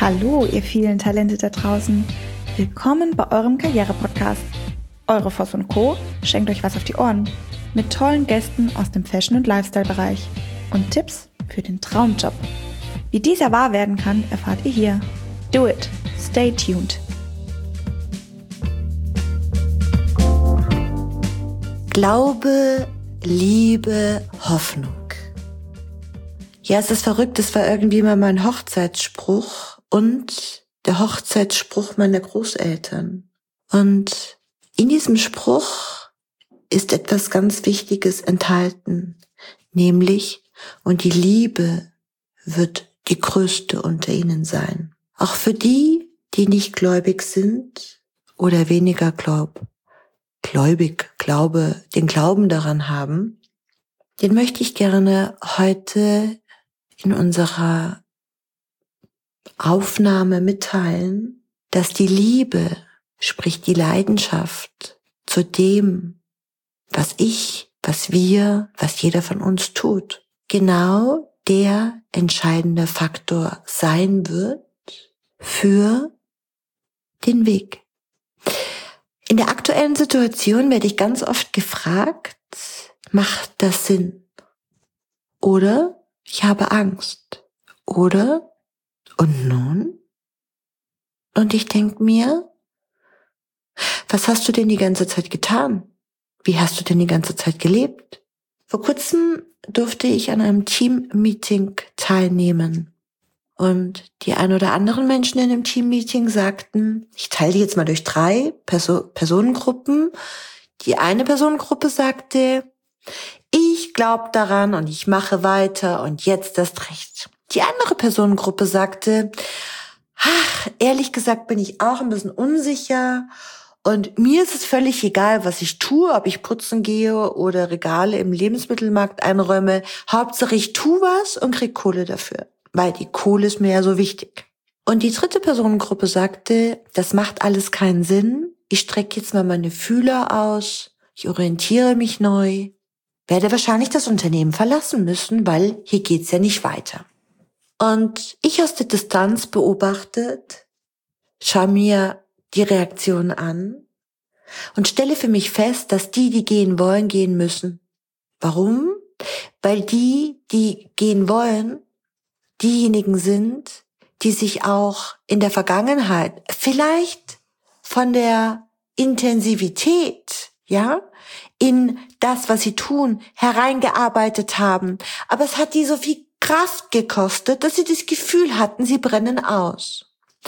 Hallo, ihr vielen Talente da draußen. Willkommen bei eurem Karriere-Podcast. Eure Voss & Co. schenkt euch was auf die Ohren. Mit tollen Gästen aus dem Fashion- und Lifestyle-Bereich. Und Tipps für den Traumjob. Wie dieser wahr werden kann, erfahrt ihr hier. Do it. Stay tuned. Glaube, Liebe, Hoffnung. Ja, es ist verrückt, das war irgendwie mal mein Hochzeitsspruch und der Hochzeitsspruch meiner Großeltern. Und in diesem Spruch ist etwas ganz Wichtiges enthalten, nämlich, und die Liebe wird die größte unter ihnen sein. Auch für die, die nicht gläubig sind oder weniger den Glauben daran haben, den möchte ich gerne heute in unserer Aufnahme mitteilen, dass die Liebe, sprich die Leidenschaft zu dem, was jeder von uns tut, genau der entscheidende Faktor sein wird für den Weg. In der aktuellen Situation werde ich ganz oft gefragt, macht das Sinn? Oder ich habe Angst. Oder und nun? Und ich denke mir, was hast du denn die ganze Zeit getan? Wie hast du denn die ganze Zeit gelebt? Vor kurzem durfte ich an einem Team-Meeting teilnehmen. Und die ein oder anderen Menschen in dem Team-Meeting sagten, ich teile die jetzt mal durch 3 Personengruppen. Die eine Personengruppe sagte, ich glaube daran und ich mache weiter und jetzt erst recht. Die andere Personengruppe sagte, ehrlich gesagt bin ich auch ein bisschen unsicher und mir ist es völlig egal, was ich tue, ob ich putzen gehe oder Regale im Lebensmittelmarkt einräume. Hauptsache ich tue was und krieg Kohle dafür, weil die Kohle ist mir ja so wichtig. Und die dritte Personengruppe sagte, das macht alles keinen Sinn. Ich strecke jetzt mal meine Fühler aus, ich orientiere mich neu. Werde wahrscheinlich das Unternehmen verlassen müssen, weil hier geht's ja nicht weiter. Und ich aus der Distanz beobachtet, schaue mir die Reaktion an und stelle für mich fest, dass die gehen wollen, gehen müssen. Warum? Weil die gehen wollen, diejenigen sind, die sich auch in der Vergangenheit vielleicht von der Intensivität, in das, was sie tun, hereingearbeitet haben. Aber es hat die so viel Kraft gekostet, dass sie das Gefühl hatten, sie brennen aus.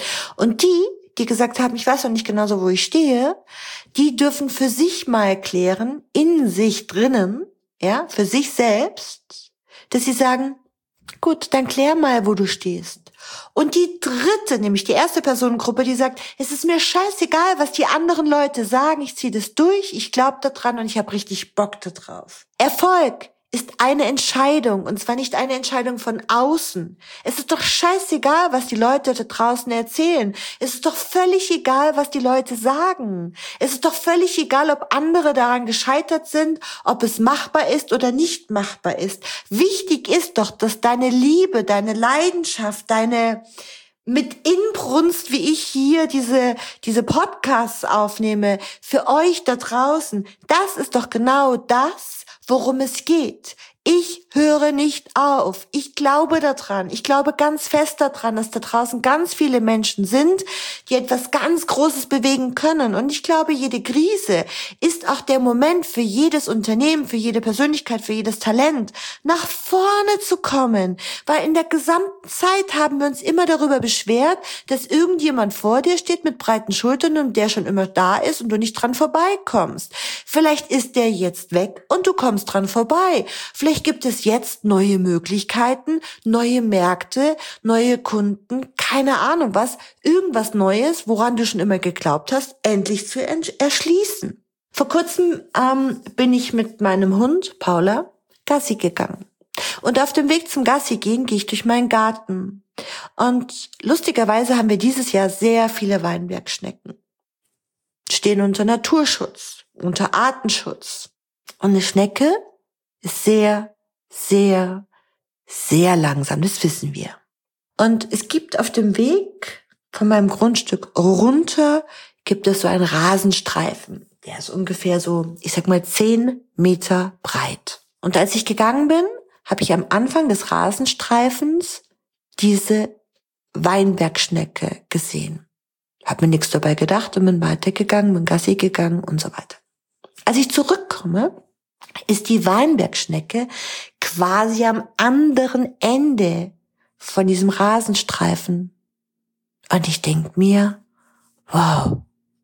Und die gesagt haben, ich weiß noch nicht genau so, wo ich stehe, die dürfen für sich mal klären, in sich drinnen, für sich selbst, dass sie sagen, gut, dann klär mal, wo du stehst. Und die dritte, nämlich die erste Personengruppe, die sagt, es ist mir scheißegal, was die anderen Leute sagen, ich ziehe das durch, ich glaube daran und ich habe richtig Bock da drauf. Erfolg ist eine Entscheidung, und zwar nicht eine Entscheidung von außen. Es ist doch scheißegal, was die Leute da draußen erzählen. Es ist doch völlig egal, was die Leute sagen. Es ist doch völlig egal, ob andere daran gescheitert sind, ob es machbar ist oder nicht machbar ist. Wichtig ist doch, dass deine Liebe, deine Leidenschaft, deine mit Inbrunst, wie ich hier diese Podcasts aufnehme, für euch da draußen, das ist doch genau das, worum es geht. Ich höre nicht auf. Ich glaube daran. Ich glaube ganz fest daran, dass da draußen ganz viele Menschen sind, die etwas ganz Großes bewegen können. Und ich glaube, jede Krise ist auch der Moment für jedes Unternehmen, für jede Persönlichkeit, für jedes Talent, nach vorne zu kommen. Weil in der gesamten Zeit haben wir uns immer darüber beschwert, dass irgendjemand vor dir steht mit breiten Schultern und der schon immer da ist und du nicht dran vorbeikommst. Vielleicht ist der jetzt weg und du kommst dran vorbei. Vielleicht gibt es jetzt neue Möglichkeiten, neue Märkte, neue Kunden, keine Ahnung was, irgendwas Neues, woran du schon immer geglaubt hast, endlich zu erschließen. Vor kurzem bin ich mit meinem Hund Paula Gassi gegangen. Und auf dem Weg zum Gassi gehen gehe ich durch meinen Garten. Und lustigerweise haben wir dieses Jahr sehr viele Weinbergschnecken. Stehen unter Naturschutz, unter Artenschutz. Und eine Schnecke ist sehr, sehr, sehr langsam, das wissen wir. Und es gibt auf dem Weg von meinem Grundstück runter, gibt es so einen Rasenstreifen. Der ist ungefähr so, 10 Meter breit. Und als ich gegangen bin, habe ich am Anfang des Rasenstreifens diese Weinbergschnecke gesehen. Hab mir nichts dabei gedacht und bin weitergegangen, bin Gassi gegangen und so weiter. Als ich zurückkomme, ist die Weinbergschnecke quasi am anderen Ende von diesem Rasenstreifen. Und ich denk mir, wow,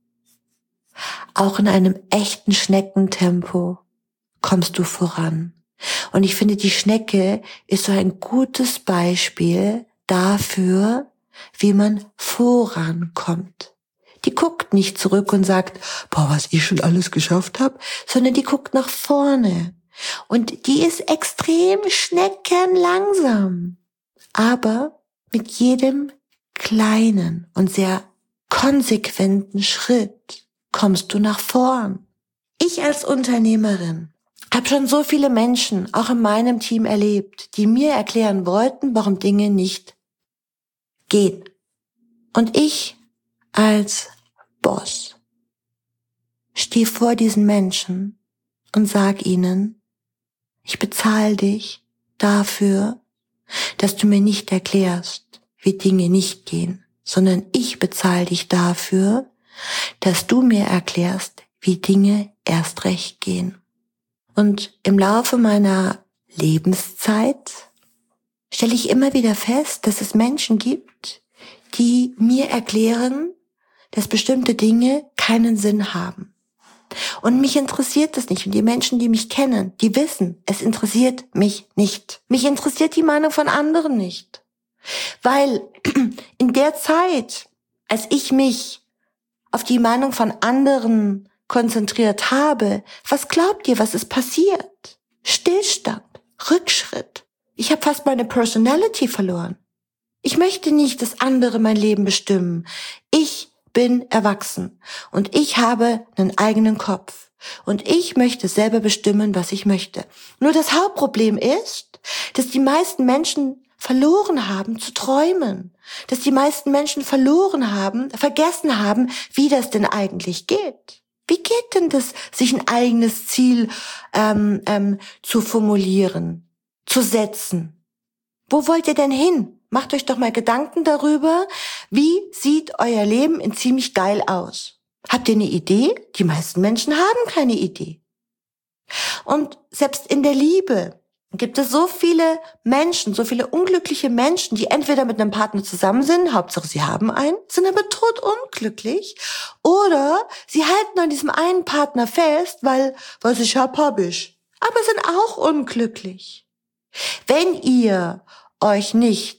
auch in einem echten Schneckentempo kommst du voran. Und ich finde, die Schnecke ist so ein gutes Beispiel dafür, wie man vorankommt. Die guckt nicht zurück und sagt, boah, was ich schon alles geschafft habe, sondern die guckt nach vorne. Und die ist extrem schneckenlangsam. Aber mit jedem kleinen und sehr konsequenten Schritt kommst du nach vorn. Ich als Unternehmerin habe schon so viele Menschen, auch in meinem Team erlebt, die mir erklären wollten, warum Dinge nicht gehen. Und ich als Boss stehe vor diesen Menschen und sag ihnen, ich bezahle dich dafür, dass du mir nicht erklärst, wie Dinge nicht gehen, sondern ich bezahle dich dafür, dass du mir erklärst, wie Dinge erst recht gehen. Und im Laufe meiner Lebenszeit stelle ich immer wieder fest, dass es Menschen gibt, die mir erklären, dass bestimmte Dinge keinen Sinn haben. Und mich interessiert das nicht. Und die Menschen, die mich kennen, die wissen, es interessiert mich nicht. Mich interessiert die Meinung von anderen nicht. Weil in der Zeit, als ich mich auf die Meinung von anderen konzentriert habe, was glaubt ihr, was ist passiert? Stillstand, Rückschritt. Ich habe fast meine Personality verloren. Ich möchte nicht, dass andere mein Leben bestimmen. Ich bin erwachsen und ich habe einen eigenen Kopf und ich möchte selber bestimmen, was ich möchte. Nur das Hauptproblem ist, dass die meisten Menschen verloren haben zu träumen, dass die meisten Menschen vergessen haben, wie das denn eigentlich geht. Wie geht denn das, sich ein eigenes Ziel zu formulieren, zu setzen? Wo wollt ihr denn hin? Macht euch doch mal Gedanken darüber, wie sieht euer Leben in ziemlich geil aus? Habt ihr eine Idee? Die meisten Menschen haben keine Idee. Und selbst in der Liebe gibt es so viele Menschen, so viele unglückliche Menschen, die entweder mit einem Partner zusammen sind, Hauptsache sie haben einen, sind aber totunglücklich, oder sie halten an diesem einen Partner fest, weil was ich hab ich. Aber sind auch unglücklich. Wenn ihr euch nicht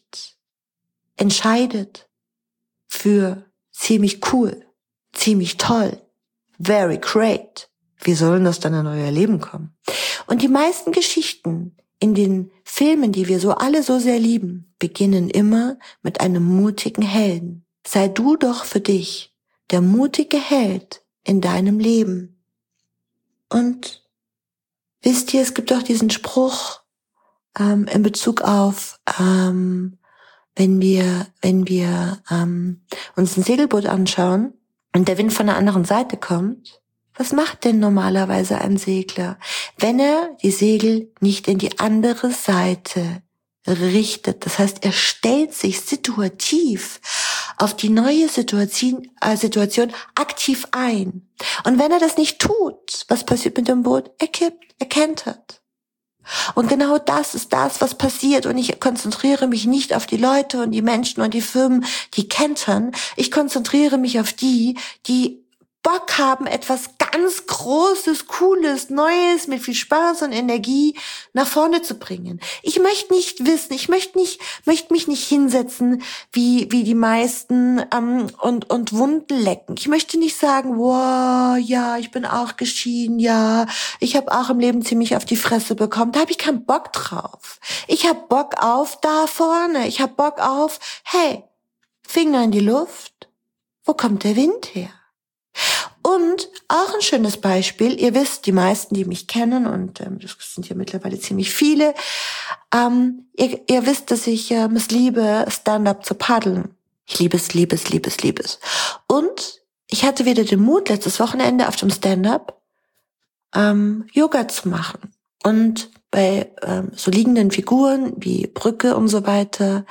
entscheidet für ziemlich cool, ziemlich toll, very great, wie sollen das dann in euer Leben kommen? Und die meisten Geschichten in den Filmen, die wir so alle so sehr lieben, beginnen immer mit einem mutigen Helden. Sei du doch für dich der mutige Held in deinem Leben. Und wisst ihr, es gibt auch diesen Spruch in Bezug auf wenn wir uns ein Segelboot anschauen und der Wind von der anderen Seite kommt, was macht denn normalerweise ein Segler, wenn er die Segel nicht in die andere Seite richtet? Das heißt, er stellt sich situativ auf die neue Situation aktiv ein. Und wenn er das nicht tut, was passiert mit dem Boot? Er kippt, er kentert. Und genau das ist das, was passiert. Und ich konzentriere mich nicht auf die Leute und die Menschen und die Firmen, die kentern. Ich konzentriere mich auf die, die Bock haben, etwas ganz Großes, Cooles, Neues, mit viel Spaß und Energie nach vorne zu bringen. Ich möchte nicht wissen, ich möchte mich nicht hinsetzen, wie die meisten, und Wunden lecken. Ich möchte nicht sagen, wow, ja, ich bin auch geschieden, ja, ich habe auch im Leben ziemlich auf die Fresse bekommen. Da habe ich keinen Bock drauf. Ich habe Bock auf da vorne. Ich habe Bock auf, hey, Finger in die Luft. Wo kommt der Wind her? Und auch ein schönes Beispiel, ihr wisst, die meisten, die mich kennen, und das sind ja mittlerweile ziemlich viele, ihr wisst, dass ich es liebe, Stand-up zu paddeln. Ich liebe es, liebe es, liebe es, liebe es. Und ich hatte wieder den Mut, letztes Wochenende auf dem Stand-up Yoga zu machen. Und bei so liegenden Figuren wie Brücke und so weiter,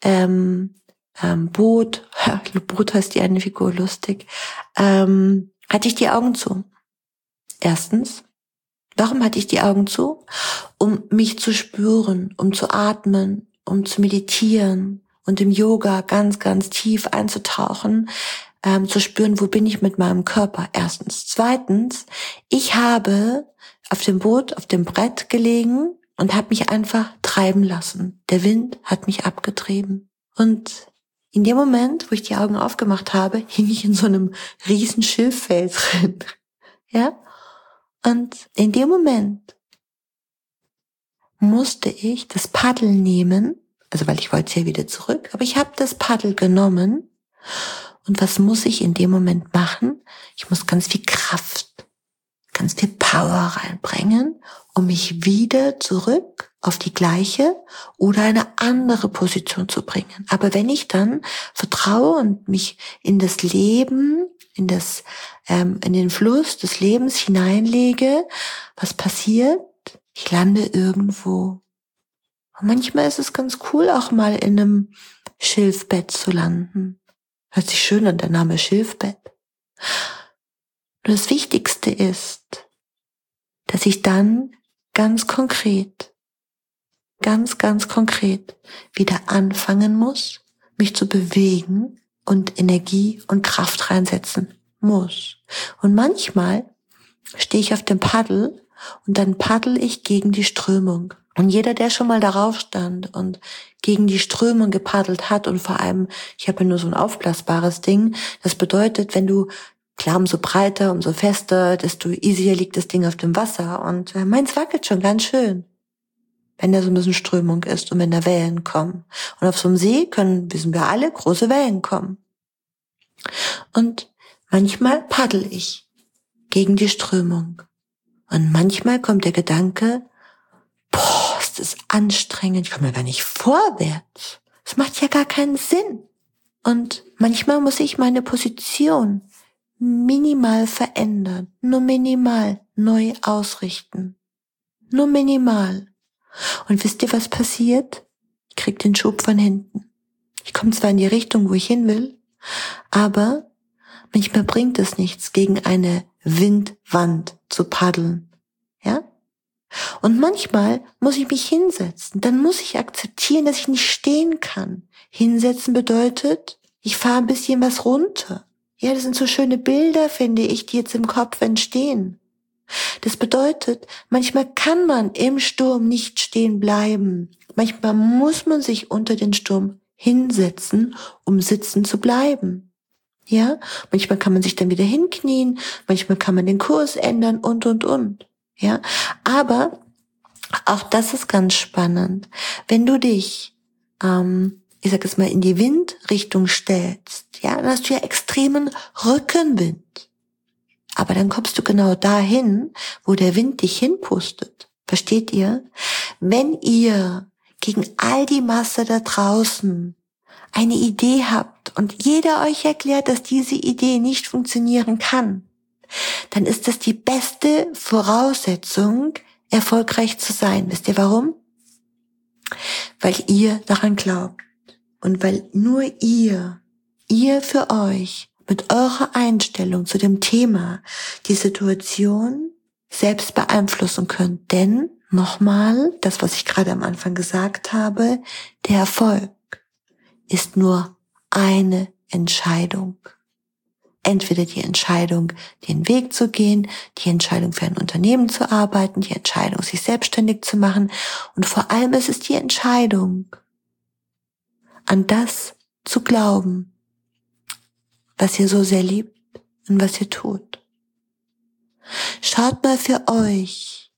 Boot heißt die eine Figur, lustig, hatte ich die Augen zu. Erstens, warum hatte ich die Augen zu? Um mich zu spüren, um zu atmen, um zu meditieren und im Yoga ganz, ganz tief einzutauchen, zu spüren, wo bin ich mit meinem Körper, erstens. Zweitens, ich habe auf dem Boot, auf dem Brett gelegen und habe mich einfach treiben lassen. Der Wind hat mich abgetrieben. Und in dem Moment, wo ich die Augen aufgemacht habe, hing ich in so einem riesen Schilffeld drin. Ja? Und in dem Moment musste ich das Paddel nehmen, also weil ich wollte ja wieder zurück, aber ich habe das Paddel genommen. Und was muss ich in dem Moment machen? Ich muss ganz viel Kraft, ganz viel Power reinbringen, um mich wieder zurück auf die gleiche oder eine andere Position zu bringen. Aber wenn ich dann vertraue und mich in das Leben, in den Fluss des Lebens hineinlege, was passiert? Ich lande irgendwo. Und manchmal ist es ganz cool, auch mal in einem Schilfbett zu landen. Hört sich schön an, der Name Schilfbett. Und das Wichtigste ist, dass ich dann ganz konkret wieder anfangen muss, mich zu bewegen und Energie und Kraft reinsetzen muss. Und manchmal stehe ich auf dem Paddel und dann paddel ich gegen die Strömung. Und jeder, der schon mal darauf stand und gegen die Strömung gepaddelt hat, und vor allem, ich habe ja nur so ein aufblasbares Ding, das bedeutet, wenn du, klar, umso breiter, umso fester, desto easier liegt das Ding auf dem Wasser. Und meins wackelt schon ganz schön, wenn da so ein bisschen Strömung ist und wenn da Wellen kommen. Und auf so einem See wissen wir alle, große Wellen kommen. Und manchmal paddel ich gegen die Strömung. Und manchmal kommt der Gedanke, boah, ist das anstrengend, ich komme ja gar nicht vorwärts. Das macht ja gar keinen Sinn. Und manchmal muss ich meine Position minimal verändern, nur minimal neu ausrichten. Nur minimal. Und wisst ihr, was passiert? Ich krieg den Schub von hinten. Ich komme zwar in die Richtung, wo ich hin will, aber manchmal bringt es nichts, gegen eine Windwand zu paddeln. Ja? Und manchmal muss ich mich hinsetzen. Dann muss ich akzeptieren, dass ich nicht stehen kann. Hinsetzen bedeutet, ich fahre ein bisschen was runter. Ja, das sind so schöne Bilder, finde ich, die jetzt im Kopf entstehen. Das bedeutet, manchmal kann man im Sturm nicht stehen bleiben. Manchmal muss man sich unter den Sturm hinsetzen, um sitzen zu bleiben. Ja, manchmal kann man sich dann wieder hinknien, manchmal kann man den Kurs ändern und. Ja, aber auch das ist ganz spannend. Wenn du dich, ich sag es mal, in die Windrichtung stellst, ja, dann hast du ja extremen Rückenwind. Aber dann kommst du genau dahin, wo der Wind dich hinpustet. Versteht ihr? Wenn ihr gegen all die Masse da draußen eine Idee habt und jeder euch erklärt, dass diese Idee nicht funktionieren kann, dann ist das die beste Voraussetzung, erfolgreich zu sein. Wisst ihr warum? Weil ihr daran glaubt und weil nur ihr für euch mit eurer Einstellung zu dem Thema die Situation selbst beeinflussen könnt. Denn, nochmal, das, was ich gerade am Anfang gesagt habe, der Erfolg ist nur eine Entscheidung. Entweder die Entscheidung, den Weg zu gehen, die Entscheidung für ein Unternehmen zu arbeiten, die Entscheidung, sich selbstständig zu machen, und vor allem ist es die Entscheidung, an das zu glauben, was ihr so sehr liebt und was ihr tut. Schaut mal für euch,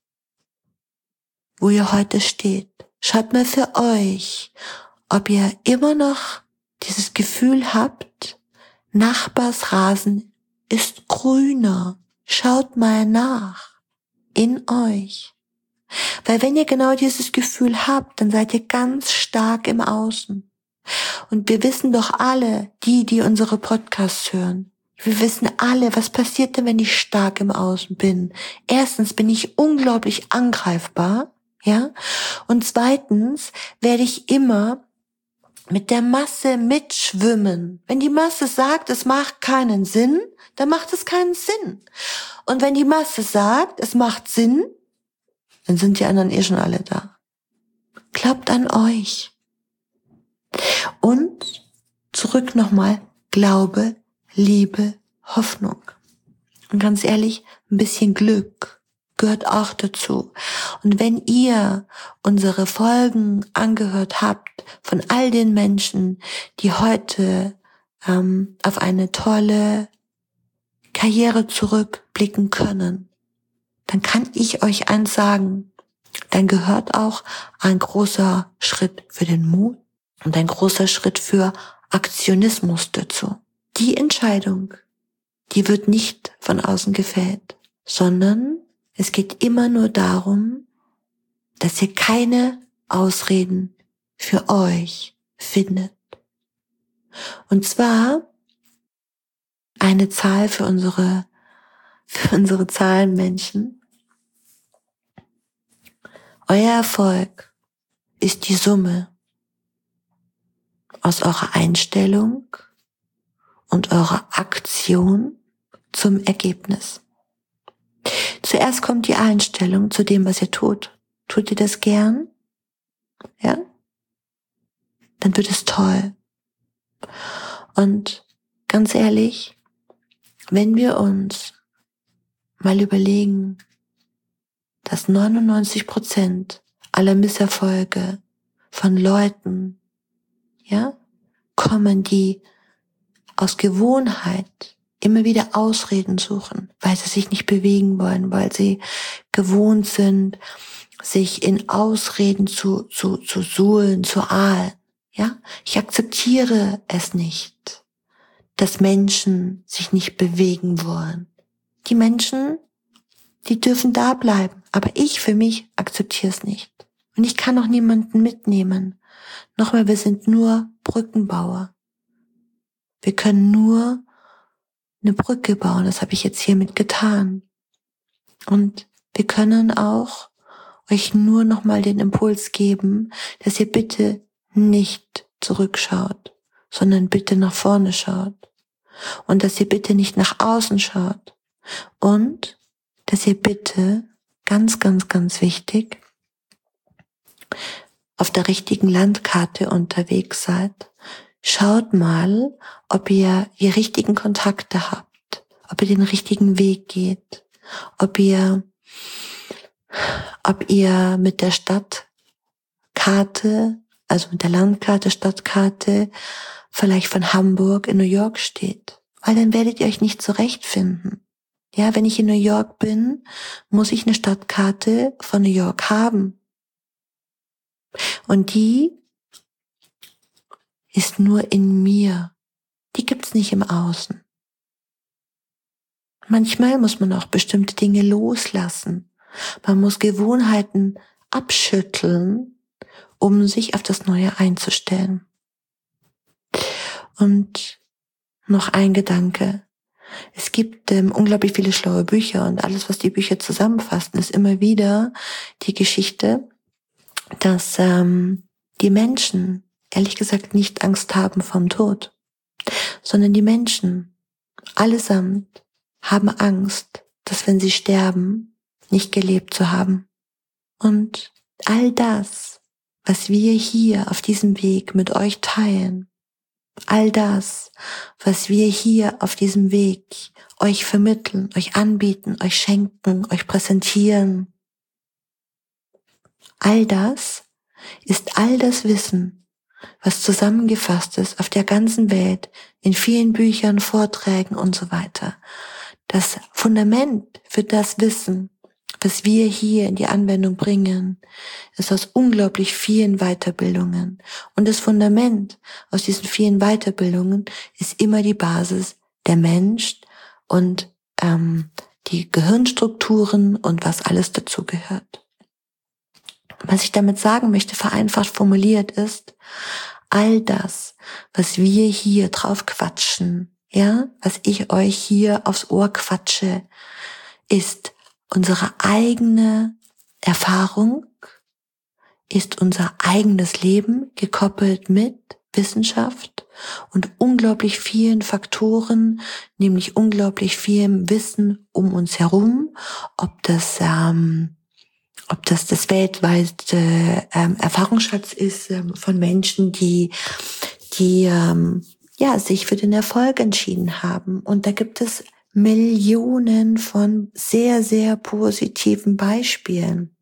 wo ihr heute steht. Schaut mal für euch, ob ihr immer noch dieses Gefühl habt, Nachbarsrasen ist grüner. Schaut mal nach in euch. Weil wenn ihr genau dieses Gefühl habt, dann seid ihr ganz stark im Außen. Und wir wissen doch alle, die unsere Podcasts hören, wir wissen alle, was passiert denn, wenn ich stark im Außen bin. Erstens bin ich unglaublich angreifbar, ja? Und zweitens werde ich immer mit der Masse mitschwimmen. Wenn die Masse sagt, es macht keinen Sinn, dann macht es keinen Sinn. Und wenn die Masse sagt, es macht Sinn, dann sind die anderen schon alle da. Glaubt an euch. Und zurück nochmal, Glaube, Liebe, Hoffnung. Und ganz ehrlich, ein bisschen Glück gehört auch dazu. Und wenn ihr unsere Folgen angehört habt von all den Menschen, die heute auf eine tolle Karriere zurückblicken können, dann kann ich euch eins sagen, dann gehört auch ein großer Schritt für den Mut und ein großer Schritt für Aktionismus dazu. Die Entscheidung, die wird nicht von außen gefällt, sondern es geht immer nur darum, dass ihr keine Ausreden für euch findet. Und zwar eine Zahl für unsere Zahlenmenschen. Euer Erfolg ist die Summe aus eurer Einstellung und eurer Aktion zum Ergebnis. Zuerst kommt die Einstellung zu dem, was ihr tut. Tut ihr das gern? Ja? Dann wird es toll. Und ganz ehrlich, wenn wir uns mal überlegen, dass 99% aller Misserfolge von Leuten, ja, kommen, die aus Gewohnheit immer wieder Ausreden suchen, weil sie sich nicht bewegen wollen, weil sie gewohnt sind, sich in Ausreden zu suhlen, zu ahlen. Ja, ich akzeptiere es nicht, dass Menschen sich nicht bewegen wollen. Die Menschen, die dürfen da bleiben, aber ich für mich akzeptiere es nicht. Und ich kann auch niemanden mitnehmen. Nochmal, wir sind nur Brückenbauer. Wir können nur eine Brücke bauen, das habe ich jetzt hiermit getan. Und wir können auch euch nur nochmal den Impuls geben, dass ihr bitte nicht zurückschaut, sondern bitte nach vorne schaut. Und dass ihr bitte nicht nach außen schaut. Und dass ihr bitte, ganz, ganz, ganz wichtig, auf der richtigen Landkarte unterwegs seid. Schaut mal, ob ihr die richtigen Kontakte habt, ob ihr den richtigen Weg geht, ob ihr mit der Stadtkarte, also mit der Landkarte, Stadtkarte, vielleicht von Hamburg in New York steht. Weil dann werdet ihr euch nicht zurechtfinden. Ja, wenn ich in New York bin, muss ich eine Stadtkarte von New York haben. Und die ist nur in mir. Die gibt's nicht im Außen. Manchmal muss man auch bestimmte Dinge loslassen. Man muss Gewohnheiten abschütteln, um sich auf das Neue einzustellen. Und noch ein Gedanke. Es gibt unglaublich viele schlaue Bücher und alles, was die Bücher zusammenfassen, ist immer wieder die Geschichte, dass die Menschen ehrlich gesagt nicht Angst haben vom Tod, sondern die Menschen allesamt haben Angst, dass wenn sie sterben, nicht gelebt zu haben. Und all das, was wir hier auf diesem Weg mit euch teilen, all das, was wir hier auf diesem Weg euch vermitteln, euch anbieten, euch schenken, euch präsentieren, all das ist all das Wissen, was zusammengefasst ist auf der ganzen Welt, in vielen Büchern, Vorträgen und so weiter. Das Fundament für das Wissen, was wir hier in die Anwendung bringen, ist aus unglaublich vielen Weiterbildungen. Und das Fundament aus diesen vielen Weiterbildungen ist immer die Basis, der Mensch und die Gehirnstrukturen und was alles dazu gehört. Was ich damit sagen möchte, vereinfacht formuliert ist, all das, was wir hier drauf quatschen, ja, was ich euch hier aufs Ohr quatsche, ist unsere eigene Erfahrung, ist unser eigenes Leben gekoppelt mit Wissenschaft und unglaublich vielen Faktoren, nämlich unglaublich vielem Wissen um uns herum, ob das das weltweite Erfahrungsschatz ist von Menschen, die sich für den Erfolg entschieden haben. Und da gibt es Millionen von sehr, sehr positiven Beispielen.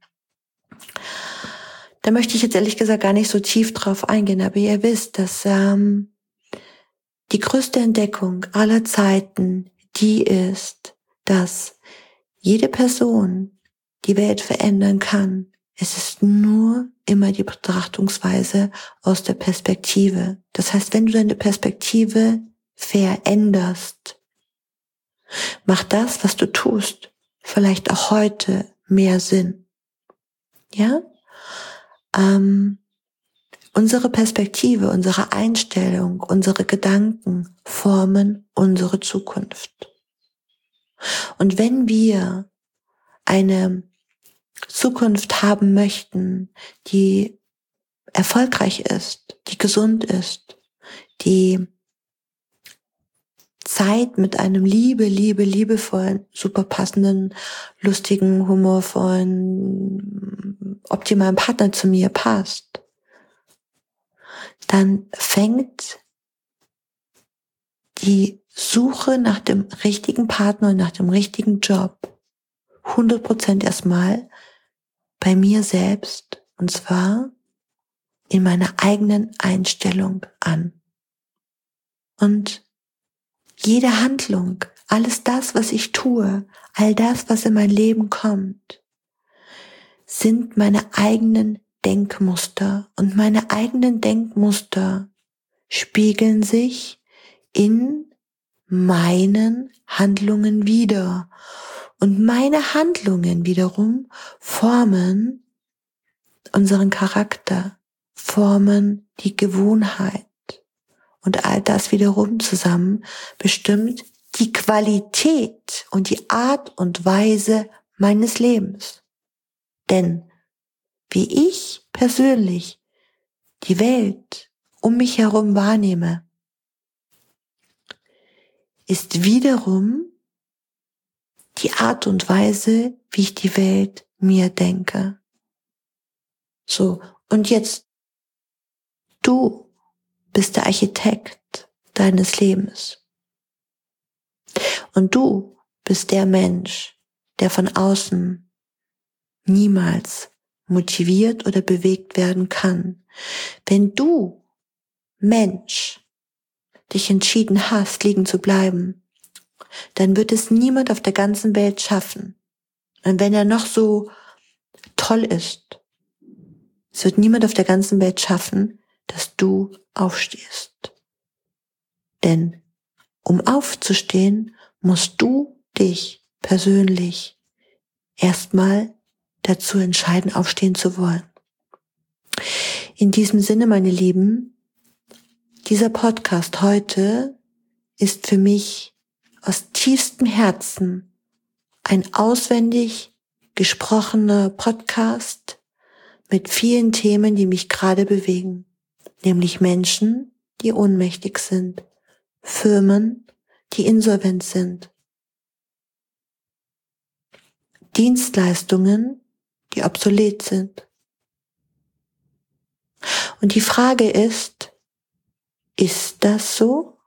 Da möchte ich jetzt ehrlich gesagt gar nicht so tief drauf eingehen, aber ihr wisst, dass die größte Entdeckung aller Zeiten die ist, dass jede Person die Welt verändern kann. Es ist nur immer die Betrachtungsweise aus der Perspektive. Das heißt, wenn du deine Perspektive veränderst, macht das, was du tust, vielleicht auch heute mehr Sinn. Ja? Unsere Perspektive, unsere Einstellung, unsere Gedanken formen unsere Zukunft. Und wenn wir eine Zukunft haben möchten, die erfolgreich ist, die gesund ist, die Zeit mit einem liebevollen, super passenden, lustigen, humorvollen, optimalen Partner zu mir passt, dann fängt die Suche nach dem richtigen Partner und nach dem richtigen Job 100% erstmal bei mir selbst, und zwar in meiner eigenen Einstellung an. Und jede Handlung, alles das, was ich tue, all das, was in mein Leben kommt, sind meine eigenen Denkmuster. Und meine eigenen Denkmuster spiegeln sich in meinen Handlungen wider. Und meine Handlungen wiederum formen unseren Charakter, formen die Gewohnheit. Und all das wiederum zusammen bestimmt die Qualität und die Art und Weise meines Lebens. Denn wie ich persönlich die Welt um mich herum wahrnehme, ist wiederum die Art und Weise, wie ich die Welt mir denke. So, und jetzt, du bist der Architekt deines Lebens. Und du bist der Mensch, der von außen niemals motiviert oder bewegt werden kann. Wenn du, Mensch, dich entschieden hast, liegen zu bleiben, dann wird es niemand auf der ganzen Welt schaffen. Und wenn er noch so toll ist, es wird niemand auf der ganzen Welt schaffen, dass du aufstehst. Denn um aufzustehen, musst du dich persönlich erstmal dazu entscheiden, aufstehen zu wollen. In diesem Sinne, meine Lieben, dieser Podcast heute ist für mich aus tiefstem Herzen ein auswendig gesprochener Podcast mit vielen Themen, die mich gerade bewegen, nämlich Menschen, die ohnmächtig sind, Firmen, die insolvent sind, Dienstleistungen, die obsolet sind. Und die Frage ist das so?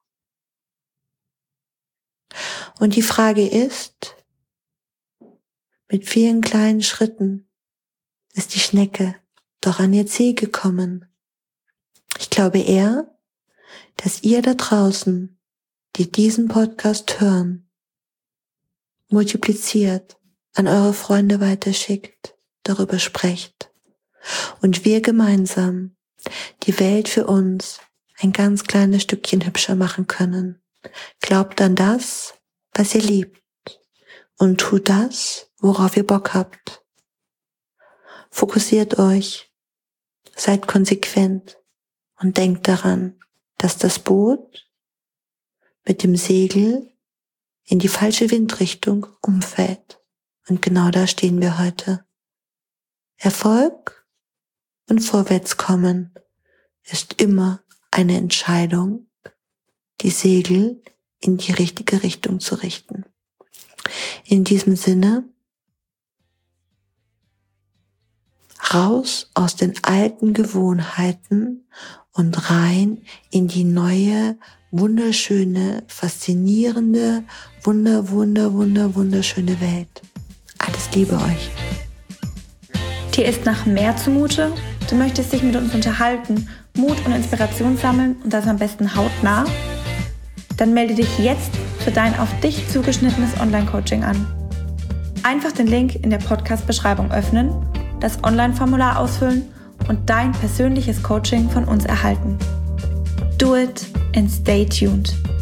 Und die Frage ist, mit vielen kleinen Schritten ist die Schnecke doch an ihr Ziel gekommen. Ich glaube eher, dass ihr da draußen, die diesen Podcast hören, multipliziert, an eure Freunde weiterschickt, darüber sprecht und wir gemeinsam die Welt für uns ein ganz kleines Stückchen hübscher machen können. Glaubt an das, was ihr liebt und tut das, worauf ihr Bock habt. Fokussiert euch, seid konsequent und denkt daran, dass das Boot mit dem Segel in die falsche Windrichtung umfällt. Und genau da stehen wir heute. Erfolg und Vorwärtskommen ist immer eine Entscheidung, die Segel in die richtige Richtung zu richten. In diesem Sinne, raus aus den alten Gewohnheiten und rein in die neue, wunderschöne, faszinierende, wunderschöne Welt. Alles Liebe euch. Dir ist nach mehr zumute? Du möchtest dich mit uns unterhalten, Mut und Inspiration sammeln und das am besten hautnah? Dann melde dich jetzt für dein auf dich zugeschnittenes Online-Coaching an. Einfach den Link in der Podcast-Beschreibung öffnen, das Online-Formular ausfüllen und dein persönliches Coaching von uns erhalten. Do it and stay tuned.